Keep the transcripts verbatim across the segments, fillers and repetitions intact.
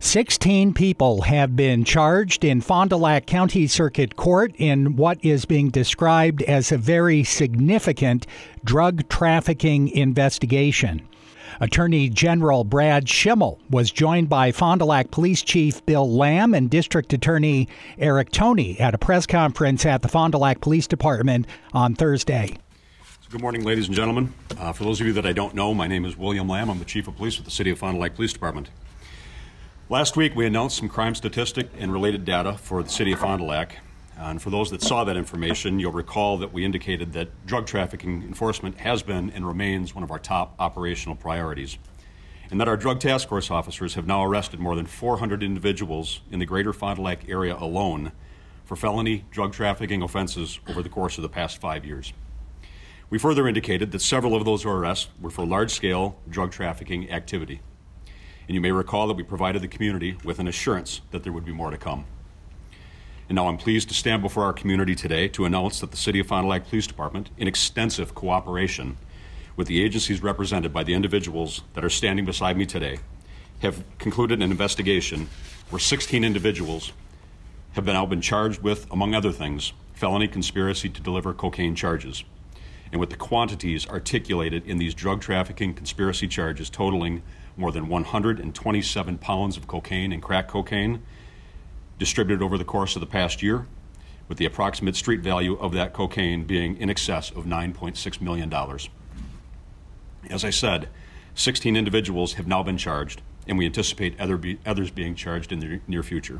sixteen people have been charged in Fond du Lac County Circuit Court in what is being described as a very significant drug trafficking investigation. Attorney General Brad Schimmel was joined by Fond du Lac Police Chief Bill Lamb and District Attorney Eric Toney at a press conference at the Fond du Lac Police Department on Thursday. Good morning, ladies and gentlemen. Uh, for those of you that I don't know, my name is William Lamb. I'm the Chief of Police with the City of Fond du Lac Police Department. Last week, we announced some crime statistic and related data for the City of Fond du Lac. And for those that saw that information, you'll recall that we indicated that drug trafficking enforcement has been and remains one of our top operational priorities, and that our drug task force officers have now arrested more than four hundred individuals in the greater Fond du Lac area alone for felony drug trafficking offenses over the course of the past five years. We further indicated that several of those arrests were for large-scale drug trafficking activity. And you may recall that we provided the community with an assurance that there would be more to come. And now I'm pleased to stand before our community today to announce that the City of Fond du Lac Police Department, in extensive cooperation with the agencies represented by the individuals that are standing beside me today, have concluded an investigation where sixteen individuals have been now been charged with, among other things, felony conspiracy to deliver cocaine charges. And with the quantities articulated in these drug trafficking conspiracy charges totaling more than one hundred twenty-seven pounds of cocaine and crack cocaine distributed over the course of the past year, with the approximate street value of that cocaine being in excess of nine point six million dollars. As I said, sixteen individuals have now been charged, and we anticipate other be, others being charged in the near future.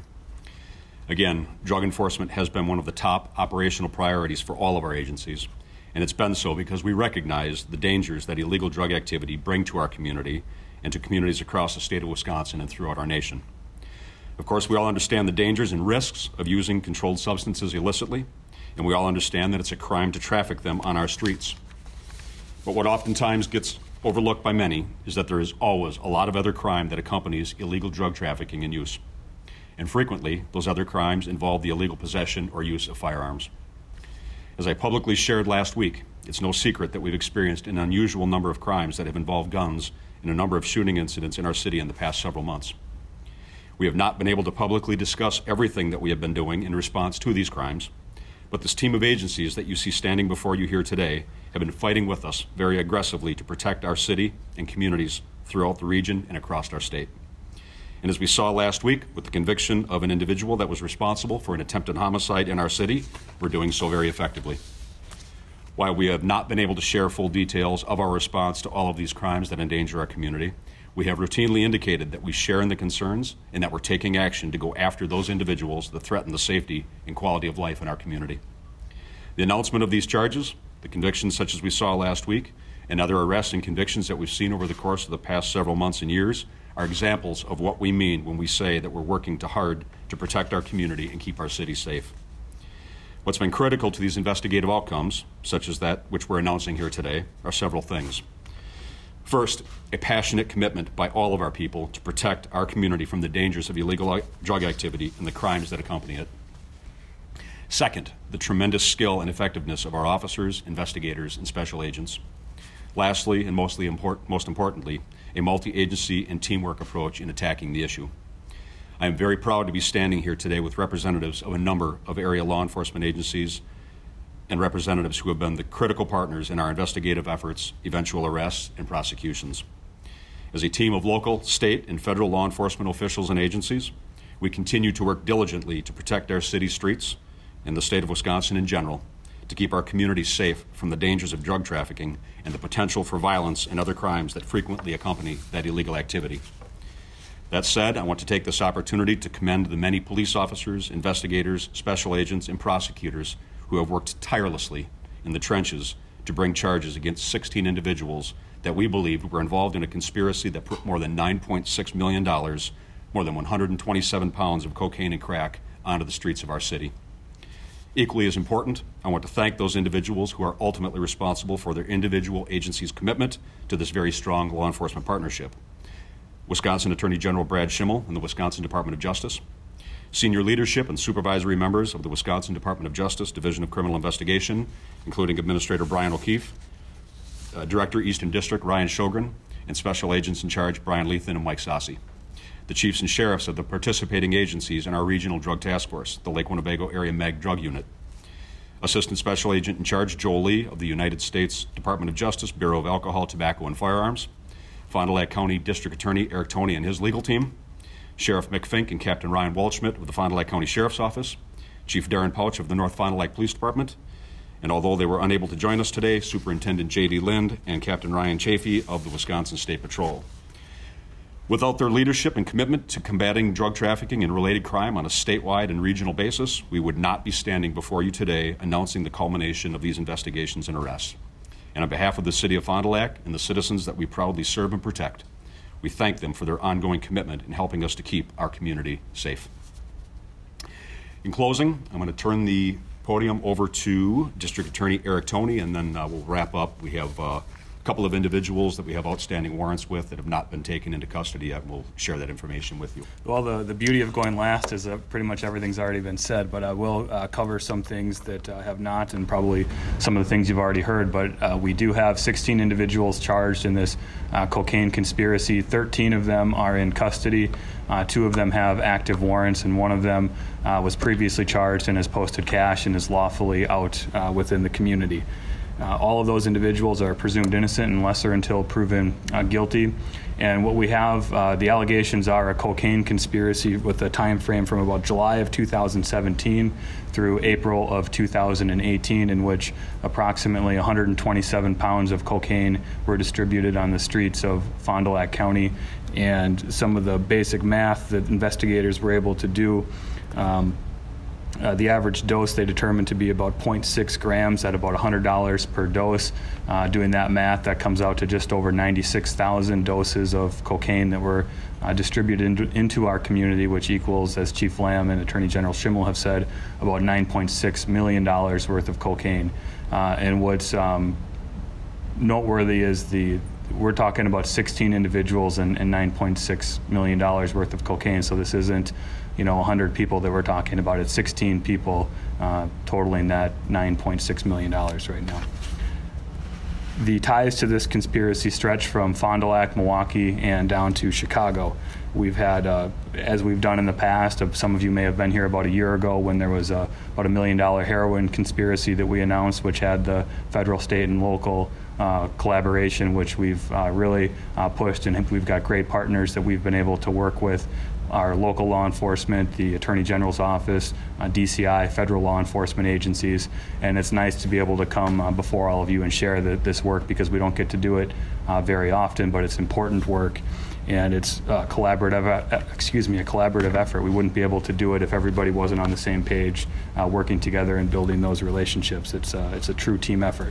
Again, drug enforcement has been one of the top operational priorities for all of our agencies, and it's been so because we recognize the dangers that illegal drug activity bring to our community and to communities across the state of Wisconsin and throughout our nation. Of course, we all understand the dangers and risks of using controlled substances illicitly, and we all understand that it's a crime to traffic them on our streets. But what oftentimes gets overlooked by many is that there is always a lot of other crime that accompanies illegal drug trafficking and use. And frequently, those other crimes involve the illegal possession or use of firearms. As I publicly shared last week, it's no secret that we've experienced an unusual number of crimes that have involved guns in a number of shooting incidents in our city in the past several months. We have not been able to publicly discuss everything that we have been doing in response to these crimes, but this team of agencies that you see standing before you here today have been fighting with us very aggressively to protect our city and communities throughout the region and across our state. And as we saw last week with the conviction of an individual that was responsible for an attempted homicide in our city, we're doing so very effectively. While we have not been able to share full details of our response to all of these crimes that endanger our community, we have routinely indicated that we share in the concerns and that we're taking action to go after those individuals that threaten the safety and quality of life in our community. The announcement of these charges, the convictions such as we saw last week, and other arrests and convictions that we've seen over the course of the past several months and years are examples of what we mean when we say that we're working to hard to protect our community and keep our city safe. What's been critical to these investigative outcomes, such as that which we're announcing here today, are several things. First, a passionate commitment by all of our people to protect our community from the dangers of illegal drug activity and the crimes that accompany it. Second, the tremendous skill and effectiveness of our officers, investigators, and special agents. Lastly, and mostly import, most importantly, a multi-agency and teamwork approach in attacking the issue. I am very proud to be standing here today with representatives of a number of area law enforcement agencies and representatives who have been the critical partners in our investigative efforts, eventual arrests, and prosecutions. As a team of local, state, and federal law enforcement officials and agencies, we continue to work diligently to protect our city streets and the state of Wisconsin in general, to keep our communities safe from the dangers of drug trafficking and the potential for violence and other crimes that frequently accompany that illegal activity. That said, I want to take this opportunity to commend the many police officers, investigators, special agents, and prosecutors who have worked tirelessly in the trenches to bring charges against sixteen individuals that we believe were involved in a conspiracy that put more than nine point six million dollars, more than one hundred twenty-seven pounds of cocaine and crack onto the streets of our city. Equally as important, I want to thank those individuals who are ultimately responsible for their individual agencies' commitment to this very strong law enforcement partnership. Wisconsin Attorney General Brad Schimmel and the Wisconsin Department of Justice, senior leadership and supervisory members of the Wisconsin Department of Justice Division of Criminal Investigation, including Administrator Brian O'Keefe, uh, Director Eastern District Ryan Shogren, and Special Agents in Charge Brian Lethan and Mike Sassi. the chiefs and sheriffs of the participating agencies in our regional drug task force, the Lake Winnebago Area Mag Drug Unit, Assistant Special Agent in Charge Joel Lee of the United States Department of Justice, Bureau of Alcohol, Tobacco, and Firearms, Fond du Lac County District Attorney Eric Toney and his legal team, Sheriff Mick Fink and Captain Ryan Waldschmidt of the Fond du Lac County Sheriff's Office, Chief Darren Pouch of the North Fond du Lac Police Department, and although they were unable to join us today, Superintendent J D Lind and Captain Ryan Chafee of the Wisconsin State Patrol. Without their leadership and commitment to combating drug trafficking and related crime on a statewide and regional basis, we would not be standing before you today announcing the culmination of these investigations and arrests. And on behalf of the City of Fond du Lac and the citizens that we proudly serve and protect, we thank them for their ongoing commitment in helping us to keep our community safe. In closing, I'm going to turn the podium over to District Attorney Eric Toney, and then uh, we'll wrap up. We have uh, a couple of individuals that we have outstanding warrants with that have not been taken into custody yet, and we'll share that information with you. Well, the, the beauty of going last is that pretty much everything's already been said, but I will uh, cover some things that uh, have not, and probably some of the things you've already heard. But uh, we do have sixteen individuals charged in this uh, cocaine conspiracy. thirteen of them are in custody. Uh, two of them have active warrants, and one of them uh, was previously charged and has posted cash and is lawfully out uh, within the community. Uh, all of those individuals are presumed innocent unless or until proven uh, guilty. And what we have, uh, the allegations are a cocaine conspiracy with a time frame from about July of two thousand seventeen through April of two thousand eighteen, in which approximately one hundred twenty-seven pounds of cocaine were distributed on the streets of Fond du Lac County. And some of the basic math that investigators were able to do, um, Uh, the average dose they determined to be about zero point six grams at about one hundred dollars per dose. Uh, doing that math, that comes out to just over ninety-six thousand doses of cocaine that were uh, distributed into, into our community, which equals, as Chief Lamb and Attorney General Schimmel have said, about nine point six million dollars worth of cocaine. Uh, and what's um, noteworthy is the we're talking about sixteen individuals and, and nine point six million dollars worth of cocaine. So this isn't, you know, one hundred people that we're talking about. It's sixteen people uh, totaling that nine point six million dollars right now. The ties to this conspiracy stretch from Fond du Lac, Milwaukee, and down to Chicago. We've had, uh, as we've done in the past, uh, some of you may have been here about a year ago when there was a, about a million dollar heroin conspiracy that we announced, which had the federal, state, and local uh, collaboration, which we've uh, really uh, pushed, and we've got great partners that we've been able to work with. Our local law enforcement, the Attorney General's office, uh, D C I, federal law enforcement agencies, and it's nice to be able to come uh, before all of you and share the, this work, because we don't get to do it uh, very often, but it's important work, and it's uh, collaborative. Uh, excuse me, a collaborative effort. We wouldn't be able to do it if everybody wasn't on the same page, uh, working together and building those relationships. It's uh, it's a true team effort.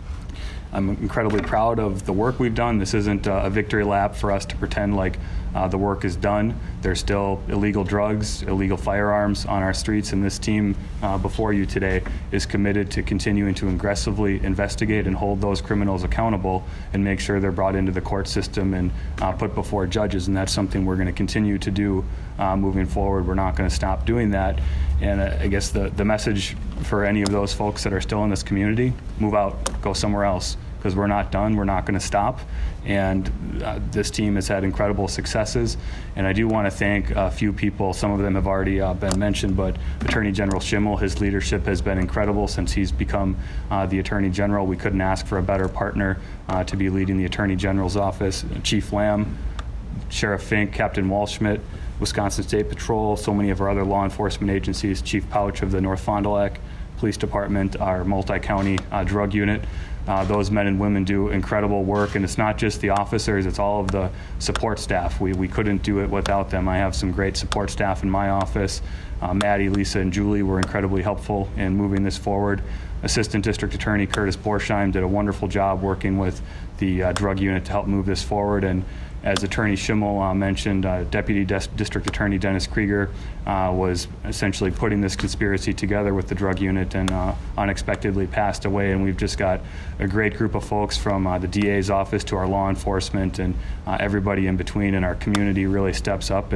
I'm incredibly proud of the work we've done. This isn't a victory lap for us to pretend like uh, the work is done. There's still illegal drugs, illegal firearms on our streets, and this team uh, before you today is committed to continuing to aggressively investigate and hold those criminals accountable and make sure they're brought into the court system and uh, put before judges, and that's something we're going to continue to do uh, moving forward. We're not going to stop doing that. And uh, I guess the, the message for any of those folks that are still in this community, move out, go somewhere else, because we're not done, we're not going to stop. And uh, this team has had incredible successes. And I do want to thank a few people. Some of them have already uh, been mentioned, but Attorney General Schimmel, his leadership has been incredible since he's become uh, the Attorney General. We couldn't ask for a better partner uh, to be leading the Attorney General's office. Chief Lamb, Sheriff Fink, Captain Waldschmidt, Wisconsin State Patrol, so many of our other law enforcement agencies, Chief Pouch of the North Fond du Lac Police Department, our multi-county uh, drug unit. Uh, those men and women do incredible work, and it's not just the officers, it's all of the support staff. We, we couldn't do it without them. I have some great support staff in my office. Uh, Maddie, Lisa, and Julie were incredibly helpful in moving this forward. Assistant District Attorney Curtis Borsheim did a wonderful job working with the uh, drug unit to help move this forward. And as Attorney Schimmel uh, mentioned, uh, Deputy Des District Attorney Dennis Krieger uh, was essentially putting this conspiracy together with the drug unit and uh, unexpectedly passed away. And we've just got a great group of folks from uh, the D A's office to our law enforcement and uh, everybody in between, and our community really steps up and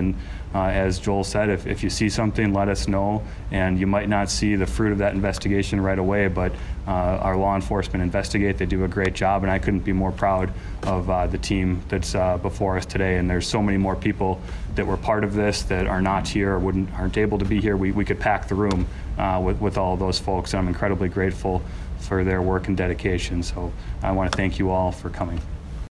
uh, as Joel said, if, if you see something, let us know. And you might not see the fruit of that investigation right away, but uh, our law enforcement investigate. They do a great job, and I couldn't be more proud of uh, the team that's uh, before us today. And there's so many more people that were part of this that are not here or wouldn't, aren't able to be here. We, we could pack the room uh, with, with all of those folks, and I'm incredibly grateful for their work and dedication. So I want to thank you all for coming.